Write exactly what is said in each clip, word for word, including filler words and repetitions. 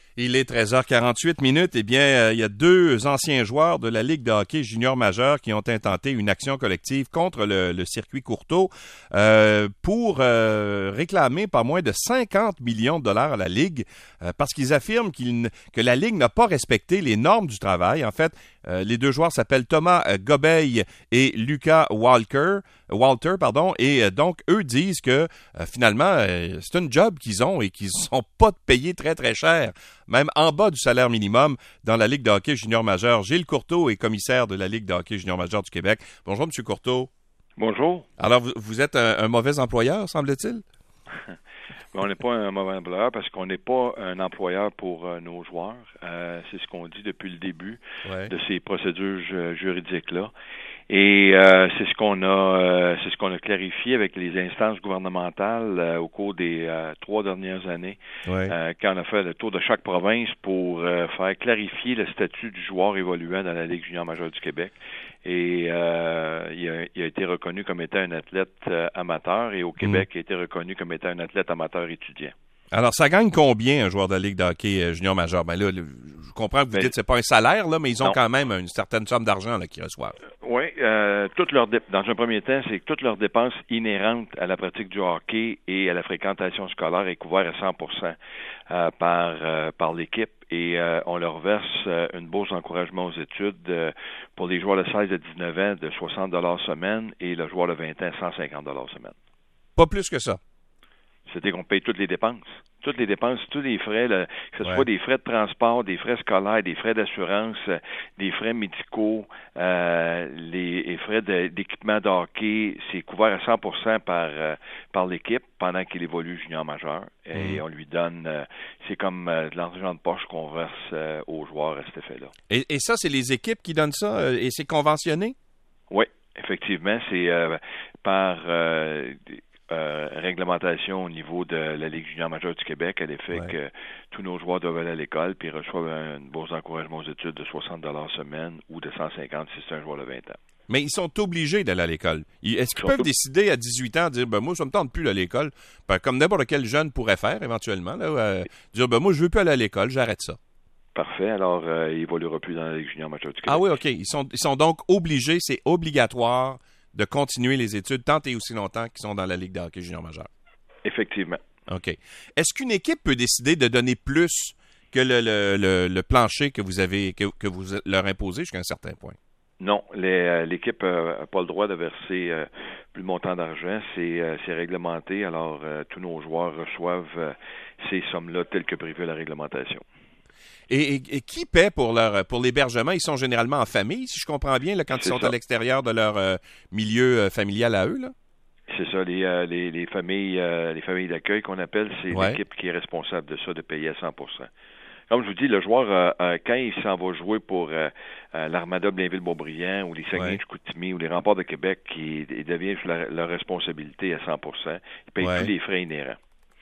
Il est treize heures quarante-huit minutes. Eh bien, euh, il y a deux anciens joueurs de la Ligue de hockey junior majeur qui ont intenté une action collective contre le, le circuit Courteau euh, pour euh, réclamer pas moins de cinquante millions de dollars à la Ligue euh, parce qu'ils affirment qu'il, que la Ligue n'a pas respecté les normes du travail. En fait, euh, les deux joueurs s'appellent Thomas euh, Gobeil et Lucas Walker, Walter, pardon, et euh, donc eux disent que euh, finalement, euh, c'est un job qu'ils ont et qu'ils ne sont pas payés très, très cher, même en bas du salaire minimum dans la Ligue de hockey junior majeur. Gilles Courteau est commissaire de la Ligue de hockey junior majeur du Québec. Bonjour, M. Courteau. Bonjour. Alors, vous, vous êtes un, un mauvais employeur, semble-t-il? On n'est pas un mauvais employeur parce qu'on n'est pas un employeur pour euh, nos joueurs. Euh, c'est ce qu'on dit depuis le début ouais. de ces procédures ju- juridiques-là. Et euh, c'est ce qu'on a euh, c'est ce qu'on a clarifié avec les instances gouvernementales euh, au cours des euh, trois dernières années, ouais. euh, quand on a fait le tour de chaque province pour euh, faire clarifier le statut du joueur évoluant dans la Ligue junior majeure du Québec. Et euh, il, a, il a été reconnu comme étant un athlète euh, amateur et au Québec, mmh. il a été reconnu comme étant un athlète amateur étudiant. Alors, ça gagne combien un joueur de la Ligue de hockey junior majeur? Ben là, le, je comprends que vous ben, dites que c'est pas un salaire, là, mais ils ont non. quand même une certaine somme d'argent là, qu'ils reçoivent. Oui, euh, toutes leurs dé- dans un premier temps, c'est que toutes leurs dépenses inhérentes à la pratique du hockey et à la fréquentation scolaire est couverte à cent pour cent euh, par, euh, par l'équipe. Et euh, on leur verse euh, une bourse d'encouragement aux études euh, pour les joueurs de seize à dix-neuf ans de soixante dollars semaine et le joueur de vingt ans cent cinquante dollars semaine. Pas plus que ça. C'était qu'on paye toutes les dépenses. Toutes les dépenses, tous les frais, là, que ce ouais. soit des frais de transport, des frais scolaires, des frais d'assurance, euh, des frais médicaux, euh, les, les frais de, d'équipement de hockey, c'est couvert à cent pour cent par euh, par l'équipe pendant qu'il évolue junior majeur. Et mmh. on lui donne, euh, c'est comme euh, de l'argent de poche qu'on verse euh, aux joueurs à cet effet-là. Et, et ça, c'est les équipes qui donnent ça, euh, et c'est conventionné? Oui, effectivement, c'est euh, par... Euh, Euh, réglementation au niveau de la Ligue junior majeure du Québec à l'effet ouais. que tous nos joueurs doivent aller à l'école puis reçoivent une bourse d'encouragement aux études de soixante dollars semaine ou de cent cinquante si c'est un joueur de vingt ans. Mais ils sont obligés d'aller à l'école. Est-ce qu'ils peuvent ob... décider à dix-huit ans, dire ben moi, ça me tente plus à l'école, ben, comme n'importe quel jeune pourrait faire éventuellement, là, euh, dire ben moi, je veux plus aller à l'école, j'arrête ça. Parfait. Alors, euh, il évoluera plus dans la Ligue junior majeure du Québec. Ah oui, OK. Ils sont, ils sont donc obligés, c'est obligatoire de continuer les études tant et aussi longtemps qu'ils sont dans la Ligue de hockey junior majeur. Effectivement. OK. Est-ce qu'une équipe peut décider de donner plus que le, le, le, le plancher que vous avez que, que vous leur imposez jusqu'à un certain point? Non, les, l'équipe n'a pas le droit de verser euh, plus de montant d'argent. C'est, euh, c'est réglementé. Alors, euh, tous nos joueurs reçoivent euh, ces sommes-là telles que prévues à la réglementation. Et, et, et qui paie pour leur pour l'hébergement? Ils sont généralement en famille, si je comprends bien, là, quand c'est ils sont ça. à l'extérieur de leur euh, milieu euh, familial à eux, là? C'est ça, les, euh, les, les familles euh, les familles d'accueil qu'on appelle, c'est ouais. l'équipe qui est responsable de ça, de payer à cent pour cent. Comme je vous dis, le joueur, euh, euh, quand il s'en va jouer pour euh, euh, l'Armada Blainville-Beaubriand ou les Saguenay-Chicoutimi ouais. ou les Remparts de Québec, qui il devient sous la, leur responsabilité à cent pour cent, il paye ouais. tous les frais inhérents.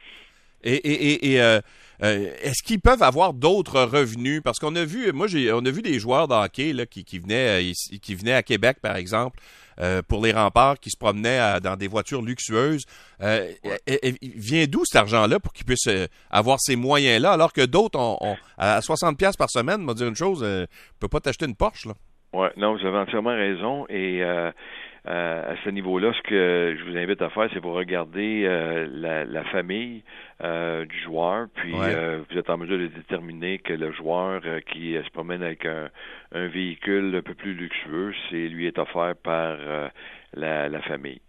Et, et, et, et euh, euh, est-ce qu'ils peuvent avoir d'autres revenus? Parce qu'on a vu, moi, j'ai, on a vu des joueurs de hockey là, qui, qui, venaient, ici, qui venaient à Québec, par exemple, euh, pour les remparts, qui se promenaient à, dans des voitures luxueuses. Euh, ouais. et, et, vient d'où cet argent-là pour qu'ils puissent euh, avoir ces moyens-là, alors que d'autres, ont, ont, à soixante dollars par semaine, m'a dit une chose, euh, ne peut pas t'acheter une Porsche, là. Oui, non, vous avez entièrement raison. Et euh, euh, à ce niveau-là, ce que je vous invite à faire, c'est vous regarder euh, la, la famille euh, du joueur, puis ouais. euh, vous êtes en mesure de déterminer que le joueur euh, qui euh, se promène avec un, un véhicule un peu plus luxueux, c'est lui est offert par euh, la, la famille.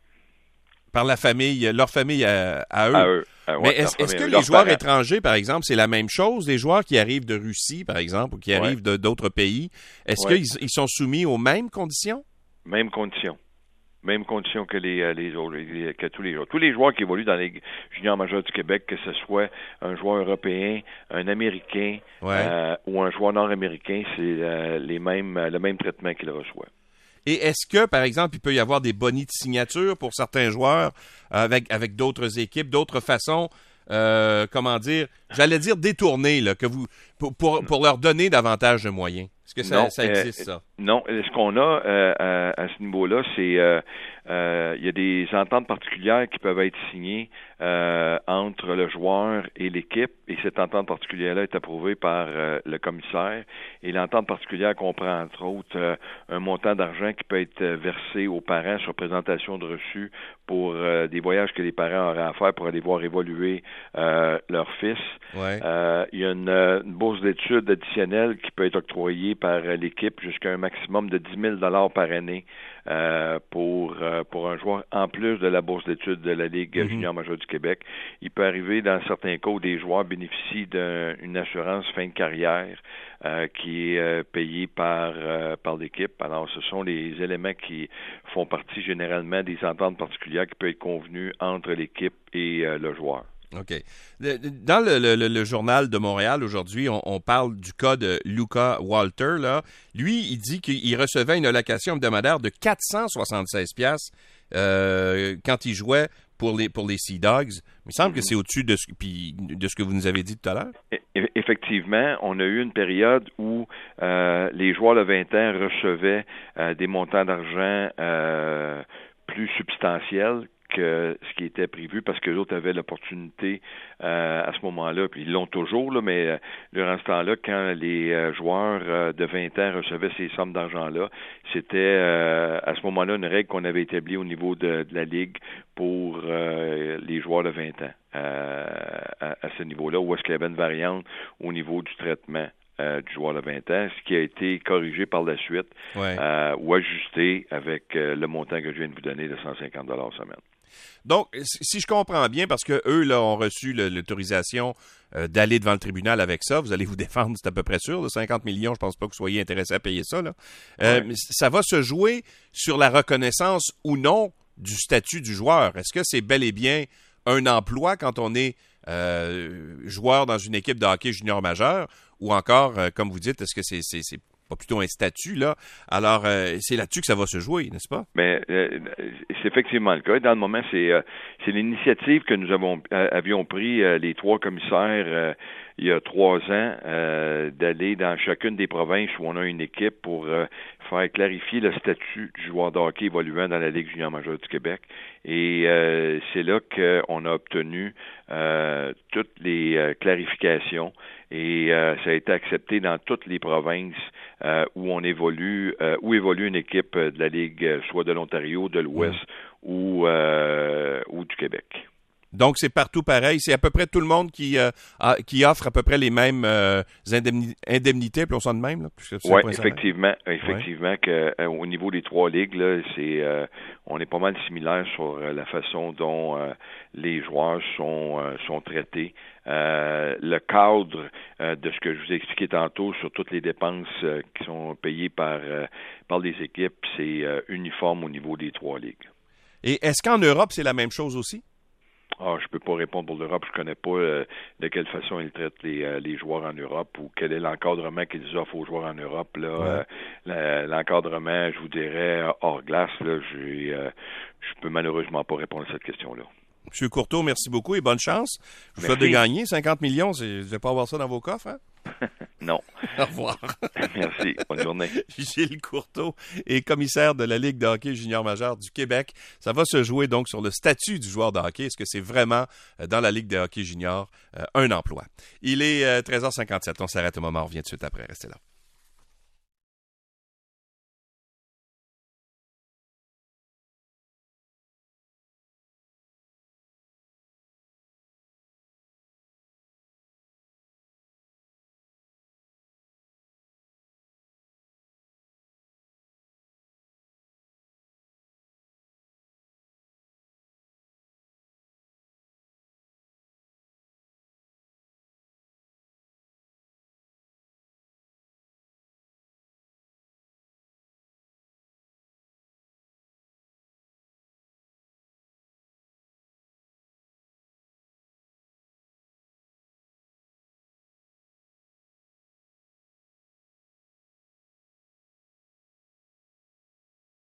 Par la famille, leur famille à, à eux. À eux. Ah, ouais, mais est-ce, est-ce que les joueurs parents. étrangers, par exemple, c'est la même chose? Les joueurs qui arrivent de Russie, par exemple, ou qui arrivent ouais. de, d'autres pays, est-ce ouais. qu'ils ils sont soumis aux mêmes conditions? Mêmes conditions. Mêmes conditions que les, les autres, les, que tous les joueurs. Tous les joueurs qui évoluent dans les juniors majeurs du Québec, que ce soit un joueur européen, un Américain ouais. euh, ou un joueur nord-américain, c'est euh, les mêmes, le même traitement qu'ils reçoivent. Et est-ce que, par exemple, il peut y avoir des bonnies de signature pour certains joueurs avec, avec d'autres équipes, d'autres façons, euh, comment dire, j'allais dire détournées, là, que vous, pour, pour, pour leur donner davantage de moyens? Est-ce que ça, non, ça existe, euh, ça? Non. Ce qu'on a euh, à, à ce niveau-là, c'est euh, euh, il y a des ententes particulières qui peuvent être signées euh, entre le joueur et l'équipe, et cette entente particulière-là est approuvée par euh, le commissaire. Et l'entente particulière comprend, entre autres, euh, un montant d'argent qui peut être versé aux parents sur présentation de reçus pour euh, des voyages que les parents auraient à faire pour aller voir évoluer euh, leur fils. Ouais. Euh, il y a une, une bourse d'études additionnelle qui peut être octroyée par l'équipe jusqu'à un maximum de dix mille dollars par année euh, pour euh, pour un joueur, en plus de la bourse d'études de la Ligue mm-hmm. junior majeure du Québec. Il peut arriver, dans certains cas, où des joueurs bénéficient d'une assurance fin de carrière euh, qui est euh, payée par euh, par l'équipe. Alors, ce sont les éléments qui font partie généralement des ententes particulières qui peuvent être convenues entre l'équipe et euh, le joueur. OK. Dans le, le, le journal de Montréal aujourd'hui, on, on parle du cas de Luca Walter. Là. Lui, il dit qu'il recevait une allocation hebdomadaire de quatre cent soixante-seize piastres euh, quand il jouait pour les pour les Sea Dogs. Il me semble que c'est au-dessus de ce, puis, de ce que vous nous avez dit tout à l'heure. Effectivement, on a eu une période où euh, les joueurs de vingt ans recevaient euh, des montants d'argent euh, plus substantiels que ce qui était prévu, parce que l'autre avait l'opportunité euh, à ce moment-là, puis ils l'ont toujours, là, mais euh, durant ce temps-là, quand les euh, joueurs euh, de vingt ans recevaient ces sommes d'argent-là, c'était euh, à ce moment-là une règle qu'on avait établie au niveau de, de la Ligue pour euh, les joueurs de vingt ans euh, à, à ce niveau-là, où est-ce qu'il y avait une variante au niveau du traitement Euh, du joueur de vingt ans, ce qui a été corrigé par la suite ouais. euh, ou ajusté avec euh, le montant que je viens de vous donner de cent cinquante dollars semaine. Donc, si je comprends bien, parce que eux là ont reçu le, l'autorisation euh, d'aller devant le tribunal avec ça, vous allez vous défendre, c'est à peu près sûr, de cinquante millions, je pense pas que vous soyez intéressé à payer ça. Là. Euh, ouais. Ça va se jouer sur la reconnaissance ou non du statut du joueur. Est-ce que c'est bel et bien un emploi quand on est euh, joueur dans une équipe de hockey junior majeur, ou encore, euh, comme vous dites, est-ce que c'est, c'est, c'est pas plutôt un statut, là? Alors, euh, c'est là-dessus que ça va se jouer, n'est-ce pas? Mais euh, c'est effectivement le cas. Dans le moment, c'est, euh, c'est l'initiative que nous avons euh, avions pris, euh, les trois commissaires, euh, il y a trois ans, euh, d'aller dans chacune des provinces où on a une équipe pour euh, faire clarifier le statut du joueur de hockey évoluant dans la Ligue junior majeure du Québec. Et euh, c'est là qu'on a obtenu euh, toutes les euh, clarifications, et euh, ça a été accepté dans toutes les provinces euh, où on évolue, euh, où évolue une équipe de la Ligue, soit de l'Ontario, de l'Ouest mmh. ou, euh, ou du Québec. Donc, c'est partout pareil. C'est à peu près tout le monde qui, euh, a, qui offre à peu près les mêmes euh, indemni- indemnités, puis on s'en de même. Oui, effectivement. Effectivement, ouais. que euh, au niveau des trois ligues, là, c'est euh, on est pas mal similaire sur euh, la façon dont euh, les joueurs sont, euh, sont traités. Euh, le cadre euh, de ce que je vous ai expliqué tantôt sur toutes les dépenses euh, qui sont payées par, euh, par les équipes, c'est euh, uniforme au niveau des trois ligues. Et est-ce qu'en Europe, c'est la même chose aussi? Ah, je peux pas répondre pour l'Europe. Je connais pas euh, de quelle façon ils traitent les, euh, les joueurs en Europe, ou quel est l'encadrement qu'ils offrent aux joueurs en Europe. Là, ouais. euh, l'encadrement, je vous dirais, hors glace, là, j'ai, euh, je peux malheureusement pas répondre à cette question-là. Monsieur Courteau, merci beaucoup et bonne chance. Je vous souhaite de gagner cinquante millions. C'est, vous n'allez pas avoir ça dans vos coffres, hein? Non. Au revoir. Merci. Bonne journée. Gilles Courteau est commissaire de la Ligue de hockey junior majeur du Québec. Ça va se jouer donc sur le statut du joueur de hockey. Est-ce que c'est vraiment, dans la Ligue de hockey junior, un emploi? Il est treize heures cinquante-sept. On s'arrête au moment. On revient tout de suite après. Restez là.